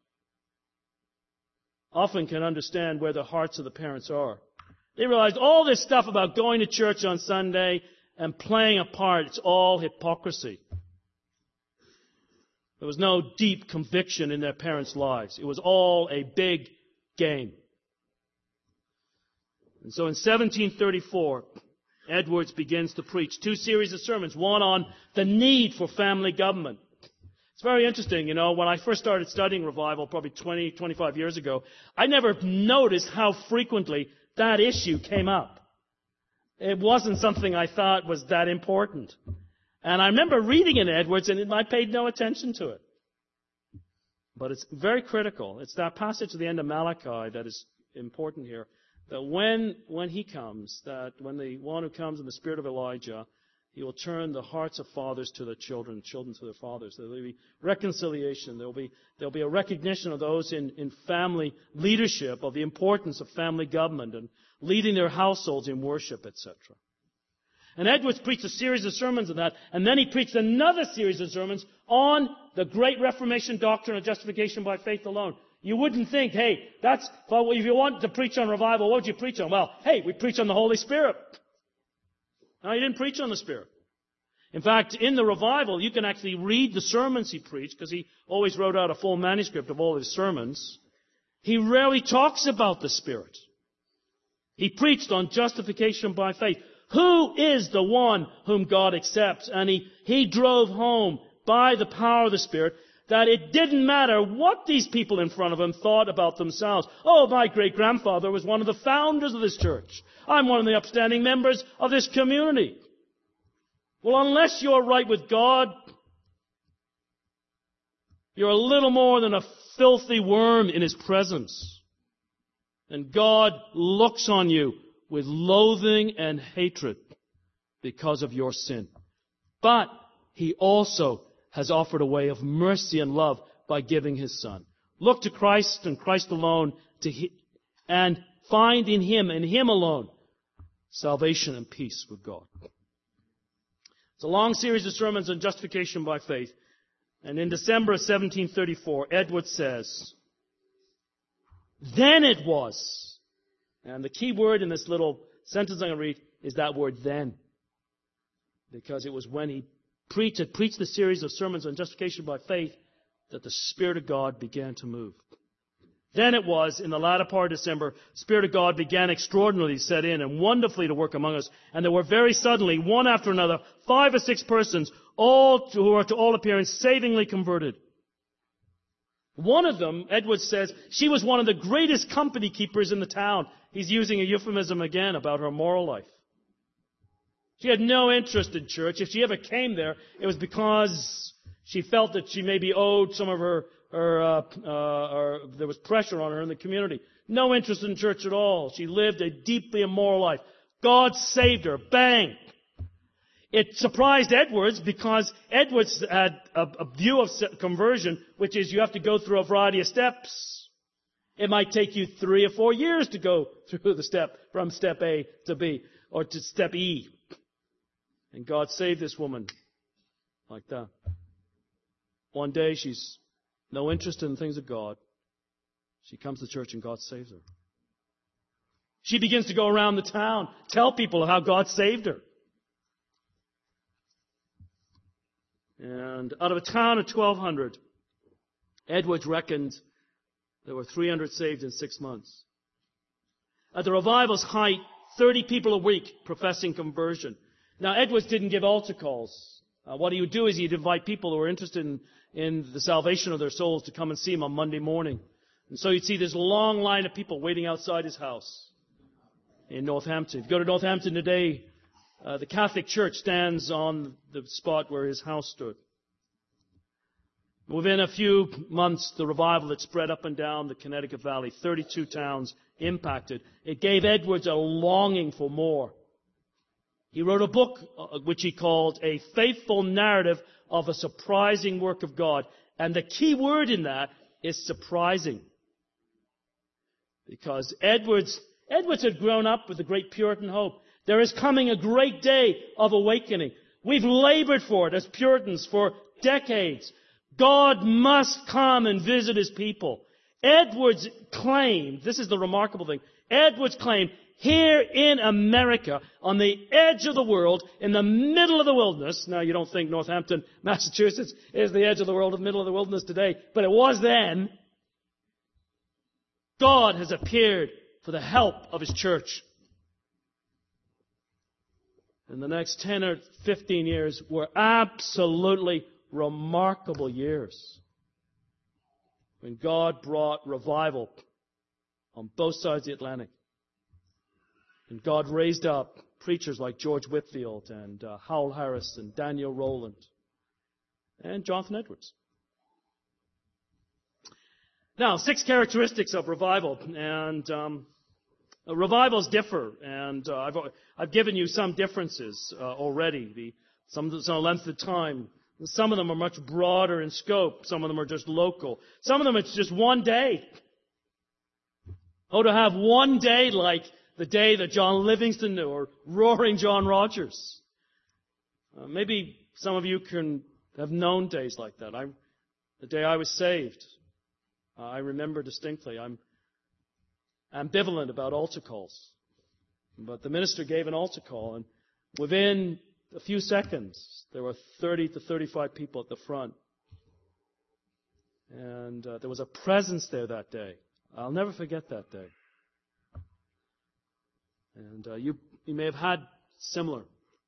often can understand where the hearts of the parents are. They realized all this stuff about going to church on Sunday and playing a part, it's all hypocrisy. There was no deep conviction in their parents' lives. It was all a big game. And so in 1734, Edwards begins to preach 2 series of sermons, one on the need for family government. It's very interesting, when I first started studying revival, probably 25 years ago, I never noticed how frequently that issue came up. It wasn't something I thought was that important. And I remember reading in Edwards, and I paid no attention to it. But it's very critical. It's that passage at the end of Malachi that is important here. That when he comes, that when the one who comes in the spirit of Elijah, he will turn the hearts of fathers to their children, children to their fathers. There will be reconciliation. There will be a recognition of those in family leadership of the importance of family government and leading their households in worship, etc. And Edwards preached a series of sermons on that, and then he preached another series of sermons on the great Reformation doctrine of justification by faith alone. You wouldn't think, hey, if you want to preach on revival, what would you preach on? Well, hey, we preach on the Holy Spirit. No, he didn't preach on the Spirit. In fact, in the revival, you can actually read the sermons he preached, because he always wrote out a full manuscript of all his sermons. He rarely talks about the Spirit. He preached on justification by faith. Who is the one whom God accepts? And he drove home by the power of the Spirit that it didn't matter what these people in front of him thought about themselves. Oh, my great-grandfather was one of the founders of this church. I'm one of the upstanding members of this community. Well, unless you're right with God, you're a little more than a filthy worm in His presence. And God looks on you with loathing and hatred because of your sin. But He also has offered a way of mercy and love by giving His Son. Look to Christ and Christ alone and find in Him and Him alone salvation and peace with God. It's a long series of sermons on justification by faith. And in December of 1734, Edwards says, then it was. And the key word in this little sentence I'm going to read is that word then. Because it was when he preached the series of sermons on justification by faith that the Spirit of God began to move. Then it was, in the latter part of December, the Spirit of God began extraordinarily to set in and wonderfully to work among us. And there were very suddenly, one after another, 5 or 6 persons, all who were to all appearance savingly converted. One of them, Edwards says, she was one of the greatest company keepers in the town. He's using a euphemism again about her moral life. She had no interest in church. If she ever came there, it was because she felt that she maybe owed some of her there was pressure on her in the community. No interest in church at all. She lived a deeply immoral life. God saved her. Bang! It surprised Edwards because Edwards had a view of conversion, which is you have to go through a variety of steps. It might take you 3 or 4 years to go through the step from step A to B or to step E. And God saved this woman like that. One day she's no interest in the things of God. She comes to church and God saves her. She begins to go around the town, tell people how God saved her. And out of a town of 1,200, Edwards reckoned there were 300 saved in 6 months. At the revival's height, 30 people a week professing conversion. Now, Edwards didn't give altar calls. What he would do is he'd invite people who were interested in the salvation of their souls to come and see him on Monday morning. And so you'd see this long line of people waiting outside his house in Northampton. If you go to Northampton today, the Catholic Church stands on the spot where his house stood. Within a few months, the revival had spread up and down the Connecticut Valley, 32 towns impacted. It gave Edwards a longing for more. He wrote a book which he called A Faithful Narrative of a Surprising Work of God. And the key word in that is surprising. Because Edwards had grown up with a great Puritan hope. There is coming a great day of awakening. We've labored for it as Puritans for decades. God must come and visit His people. Edwards claimed, this is the remarkable thing, Edwards claimed, here in America, on the edge of the world, in the middle of the wilderness, now you don't think Northampton, Massachusetts is the edge of the world, the middle of the wilderness today, but it was then, God has appeared for the help of His church. And the next 10 or 15 years were absolutely remarkable years when God brought revival on both sides of the Atlantic. And God raised up preachers like George Whitefield and Howell Harris and Daniel Rowland and Jonathan Edwards. Now, 6 characteristics of revival, and revivals differ, and I've given you some differences already. Some length of time. Some of them are much broader in scope. Some of them are just local. Some of them it's just one day. Oh, to have one day like the day that John Livingston knew, or Roaring John Rogers. Maybe some of you can have known days like that. The day I was saved, I remember distinctly. I'm ambivalent about altar calls. But the minister gave an altar call, and within a few seconds, there were 30 to 35 people at the front. And there was a presence there that day. I'll never forget that day. And you may have had similar.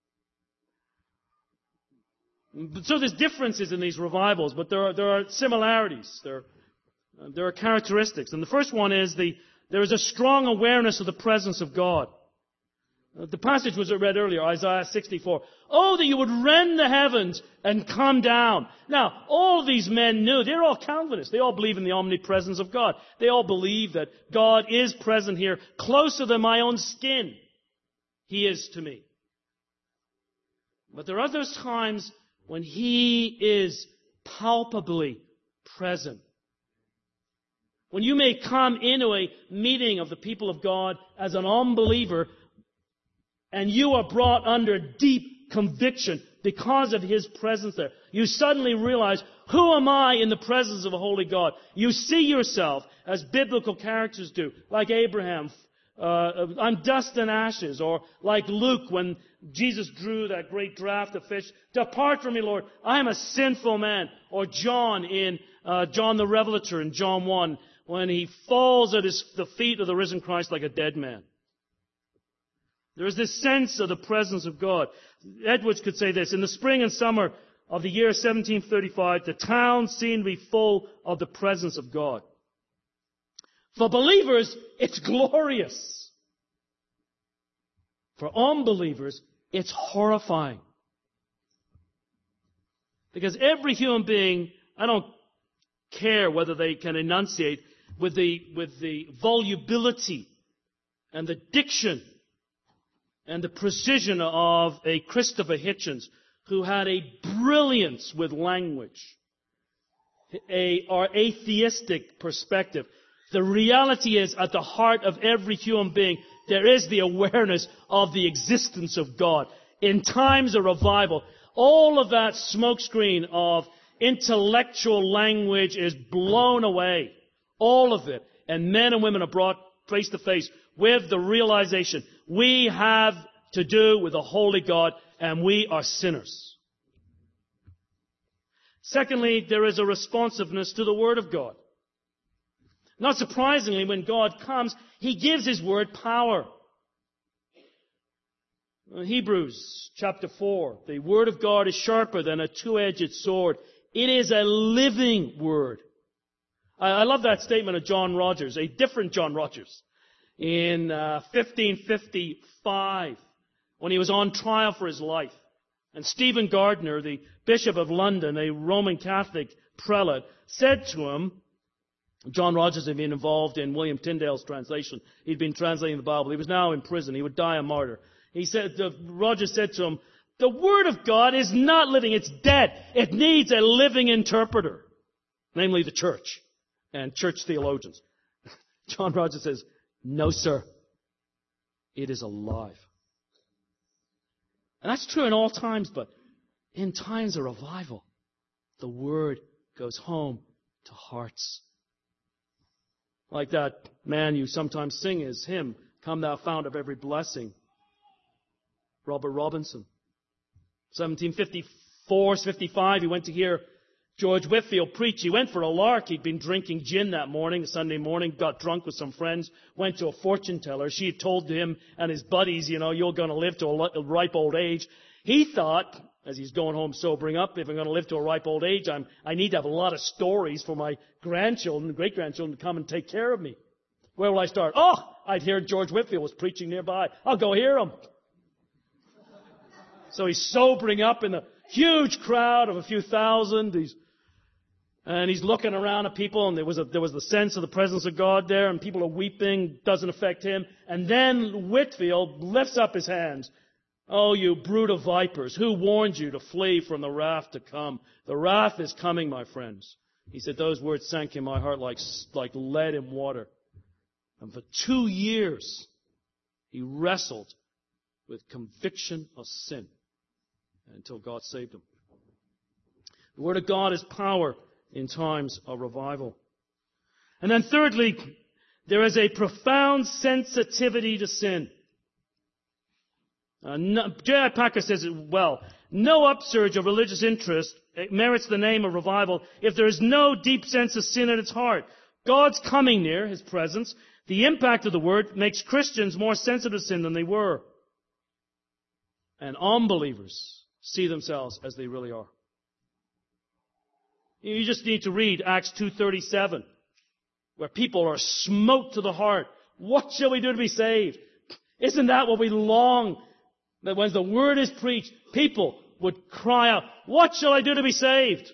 So there's differences in these revivals, but there are similarities. There are characteristics. And the first one is there is a strong awareness of the presence of God. The passage was read earlier, Isaiah 64. Oh, that you would rend the heavens and come down. Now, all these men knew, they're all Calvinists. They all believe in the omnipresence of God. They all believe that God is present here, closer than my own skin. He is to me. But there are those times when He is palpably present. When you may come into a meeting of the people of God as an unbeliever, and you are brought under deep conviction because of His presence there. You suddenly realize, who am I in the presence of a holy God? You see yourself as biblical characters do, like Abraham, I'm dust and ashes, or like Luke when Jesus drew that great draught of fish. Depart from me, Lord, I am a sinful man. Or John in John the Revelator in John 1, when he falls at the feet of the risen Christ like a dead man. There is this sense of the presence of God. Edwards could say this, in the spring and summer of the year 1735, the town seemed to be full of the presence of God. For believers, it's glorious. For unbelievers, it's horrifying. Because every human being, I don't care whether they can enunciate with the volubility and the diction and the precision of a Christopher Hitchens, who had a brilliance with language, or atheistic perspective. The reality is, at the heart of every human being, there is the awareness of the existence of God. In times of revival, all of that smokescreen of intellectual language is blown away. All of it. And men and women are brought face to face with the realization we have to do with a holy God and we are sinners. Secondly, there is a responsiveness to the Word of God. Not surprisingly, when God comes, He gives His Word power. Hebrews chapter 4, the Word of God is sharper than a two-edged sword. It is a living Word. I love that statement of John Rogers, a different John Rogers, in 1555, when he was on trial for his life. And Stephen Gardner, the Bishop of London, a Roman Catholic prelate, said to him, John Rogers had been involved in William Tyndale's translation. He'd been translating the Bible. He was now in prison. He would die a martyr. Rogers said to him, the Word of God is not living, it's dead. It needs a living interpreter, namely the church and church theologians. John Rogers says, no, sir. It is alive. And that's true in all times, but in times of revival, the Word goes home to hearts. Like that man you sometimes sing his hymn, Come Thou Fount of Every Blessing, Robert Robinson. 1754-55, he went to hear George Whitefield preach. He went for a lark. He'd been drinking gin that morning, Sunday morning, got drunk with some friends, went to a fortune teller. She had told him and his buddies, you're going to live to a ripe old age. He thought, as he's going home sobering up, if I'm going to live to a ripe old age, I need to have a lot of stories for my grandchildren, great-grandchildren to come and take care of me. Where will I start? Oh, I'd hear George Whitefield was preaching nearby. I'll go hear him. So he's sobering up in the huge crowd of a few thousand. And he's looking around at people, and there was the sense of the presence of God there, and people are weeping. Doesn't affect him. And then Whitefield lifts up his hands. Oh, you brood of vipers, who warned you to flee from the wrath to come? The wrath is coming, my friends. He said those words sank in my heart like lead in water. And for 2 years, he wrestled with conviction of sin until God saved him. The Word of God is power in times of revival. And then thirdly, there is a profound sensitivity to sin. J.I. Packer says it well. No upsurge of religious interest merits the name of revival if there is no deep sense of sin in its heart. God's coming near, His presence, the impact of the Word makes Christians more sensitive to sin than they were. And unbelievers see themselves as they really are. You just need to read Acts 2:37, where people are smote to the heart. What shall we do to be saved? Isn't that what we long? That when the Word is preached, people would cry out, what shall I do to be saved?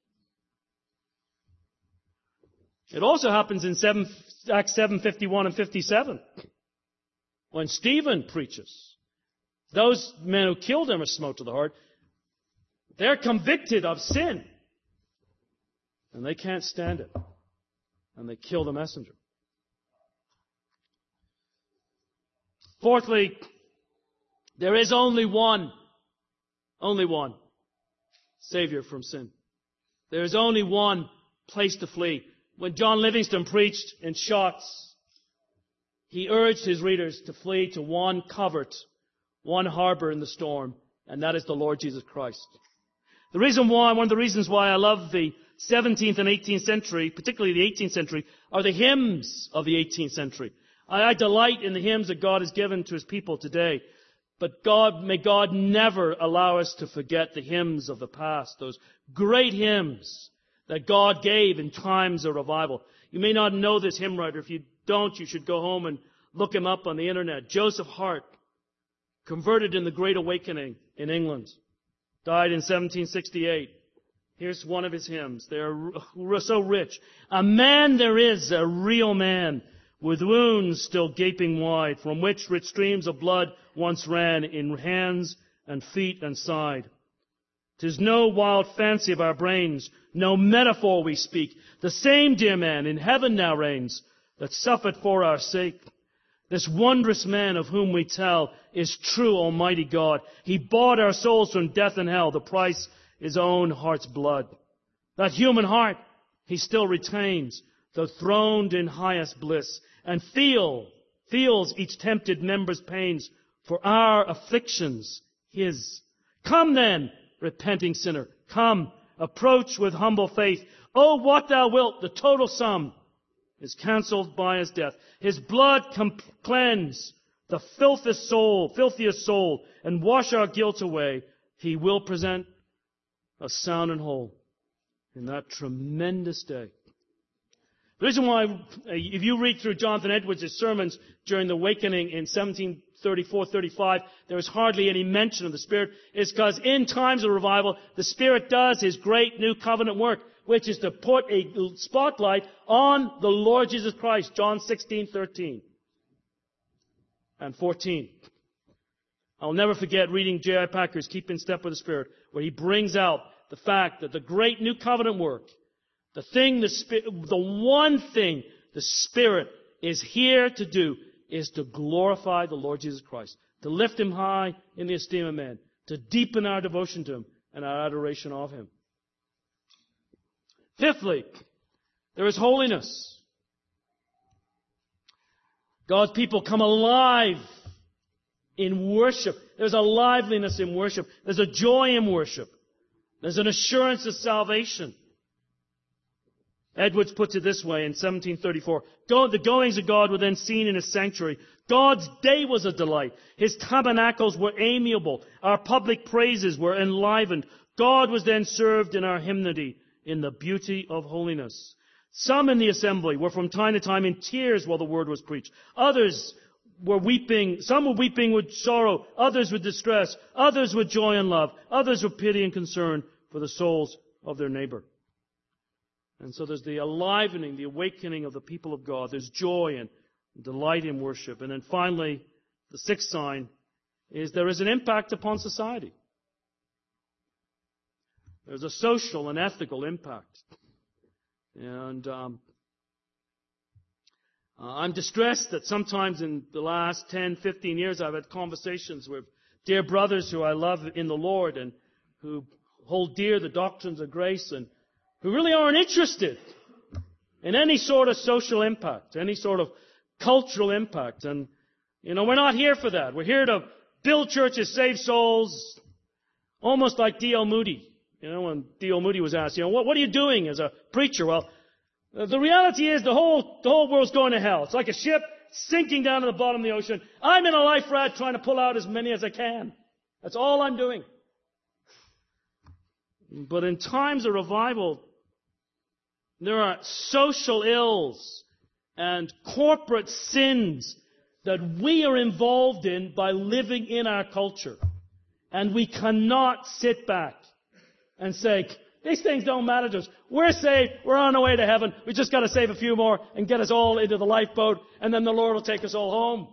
It also happens in Acts 7:51 and 57. When Stephen preaches, those men who killed him are smote to the heart. They're convicted of sin. And they can't stand it. And they kill the messenger. Fourthly, there is only one Savior from sin. There is only one place to flee. When John Livingston preached in Shotts, he urged his readers to flee to one covert, one harbor in the storm, and that is the Lord Jesus Christ. One of the reasons why I love the 17th and 18th century, particularly the 18th century, are the hymns of the 18th century. I delight in the hymns that God has given to His people today. But may God never allow us to forget the hymns of the past, those great hymns that God gave in times of revival. You may not know this hymn writer. If you don't, you should go home and look him up on the internet. Joseph Hart, converted in the Great Awakening in England, died in 1768. Here's one of his hymns. They're so rich. A man there is, a real man, with wounds still gaping wide, from which rich streams of blood once ran in hands and feet and side. 'Tis no wild fancy of our brains, no metaphor we speak. The same dear man in heaven now reigns, that suffered for our sake. This wondrous man of whom we tell is true Almighty God. He bought our souls from death and hell, the price His own heart's blood. That human heart He still retains, though throned in highest bliss. And feel feels each tempted member's pains, for our afflictions His. Come then, repenting sinner, come, approach with humble faith. Oh, what thou wilt, the total sum is cancelled by His death. His blood cleanse the filthiest soul, and wash our guilt away. He will present us sound and whole in that tremendous day. The reason why, if you read through Jonathan Edwards' sermons during the Awakening in 1734-35, there is hardly any mention of the Spirit, is because in times of revival, the Spirit does His great new covenant work, which is to put a spotlight on the Lord Jesus Christ, John 16:13 and 14. I'll never forget reading J.I. Packer's Keep in Step with the Spirit, where he brings out the fact that the great new covenant work, the one thing the Spirit is here to do is to glorify the Lord Jesus Christ, to lift Him high in the esteem of men, to deepen our devotion to Him and our adoration of Him. Fifthly, there is holiness. God's people come alive in worship. There's a liveliness in worship. There's a joy in worship. There's an assurance of salvation. Edwards puts it this way in 1734. The goings of God were then seen in His sanctuary. God's day was a delight. His tabernacles were amiable. Our public praises were enlivened. God was then served in our hymnody in the beauty of holiness. Some in the assembly were from time to time in tears while the word was preached. Others were weeping. Some were weeping with sorrow. Others with distress. Others with joy and love. Others with pity and concern for the souls of their neighbor. And so there's the alivening, the awakening of the people of God. There's joy and delight in worship. And then finally, the sixth sign is there is an impact upon society. There's a social and ethical impact. And I'm distressed that sometimes in the last 10, 15 years I've had conversations with dear brothers who I love in the Lord and who hold dear the doctrines of grace and who really aren't interested in any sort of social impact, any sort of cultural impact. And, we're not here for that. We're here to build churches, save souls, almost like D.L. Moody. When D.L. Moody was asked, what are you doing as a preacher? Well, the reality is the whole world's going to hell. It's like a ship sinking down to the bottom of the ocean. I'm in a life raft trying to pull out as many as I can. That's all I'm doing. But in times of revival, there are social ills and corporate sins that we are involved in by living in our culture. And we cannot sit back and say, these things don't matter to us. We're saved. We're on our way to heaven. We just got to save a few more and get us all into the lifeboat, and then the Lord will take us all home.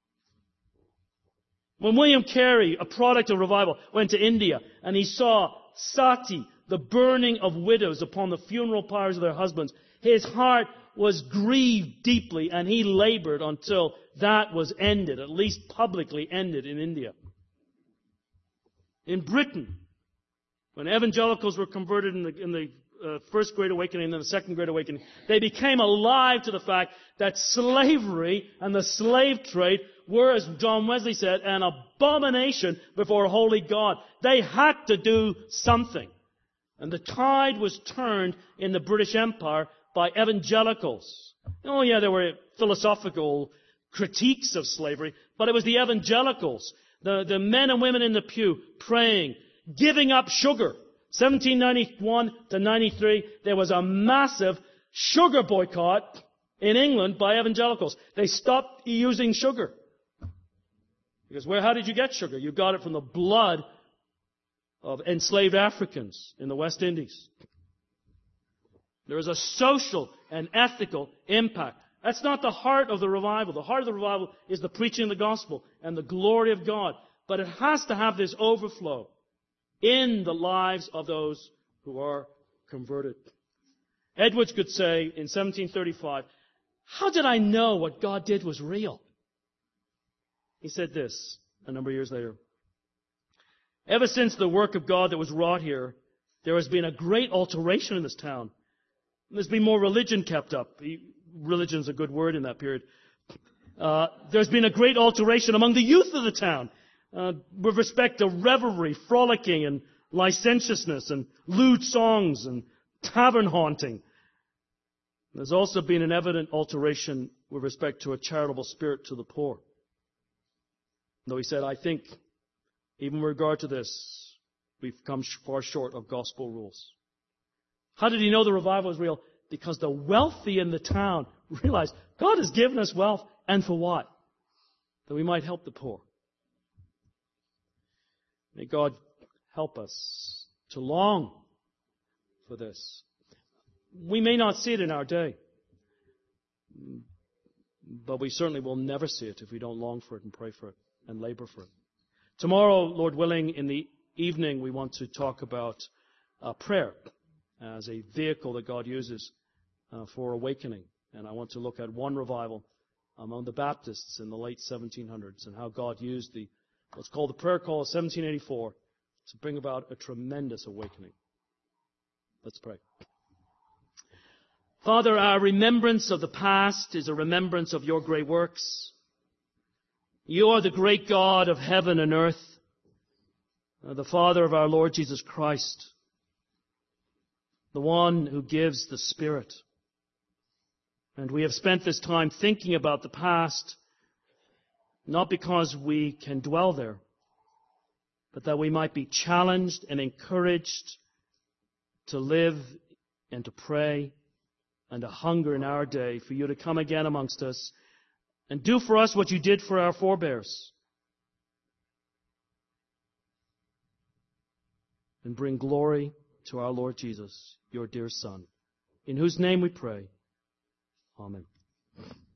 When William Carey, a product of revival, went to India and he saw sati, the burning of widows upon the funeral pyres of their husbands, his heart was grieved deeply, and he labored until that was ended, at least publicly ended in India. In Britain, when evangelicals were converted in the First Great Awakening and then the Second Great Awakening, they became alive to the fact that slavery and the slave trade were, as John Wesley said, an abomination before a holy God. They had to do something. And the tide was turned in the British Empire by evangelicals. Oh yeah, there were philosophical critiques of slavery, but it was the evangelicals, the men and women in the pew praying, giving up sugar. 1791 to 93, there was a massive sugar boycott in England by evangelicals. They stopped using sugar. Because how did you get sugar? You got it from the blood of enslaved Africans in the West Indies. There is a social and ethical impact. That's not the heart of the revival. The heart of the revival is the preaching of the gospel and the glory of God. But it has to have this overflow in the lives of those who are converted. Edwards could say in 1735, how did I know what God did was real? He said this a number of years later. Ever since the work of God that was wrought here, there has been a great alteration in this town. There's been more religion kept up. Religion is a good word in that period. There's been a great alteration among the youth of the town with respect to revelry, frolicking, and licentiousness, and lewd songs, and tavern haunting. There's also been an evident alteration with respect to a charitable spirit to the poor. Though he said, I think, even with regard to this, we've come far short of gospel rules. How did he know the revival was real? Because the wealthy in the town realized God has given us wealth, and for what? That we might help the poor. May God help us to long for this. We may not see it in our day, but we certainly will never see it if we don't long for it and pray for it and labor for it. Tomorrow, Lord willing, in the evening, we want to talk about prayer as a vehicle that God uses for awakening. And I want to look at one revival among the Baptists in the late 1700s and how God used what's called the prayer call of 1784 to bring about a tremendous awakening. Let's pray. Father, our remembrance of the past is a remembrance of your great works. You are the great God of heaven and earth, the Father of our Lord Jesus Christ, the one who gives the Spirit. And we have spent this time thinking about the past, not because we can dwell there, but that we might be challenged and encouraged to live and to pray and to hunger in our day for you to come again amongst us and do for us what you did for our forebears and bring glory to our Lord Jesus, your dear Son, in whose name we pray. Amen.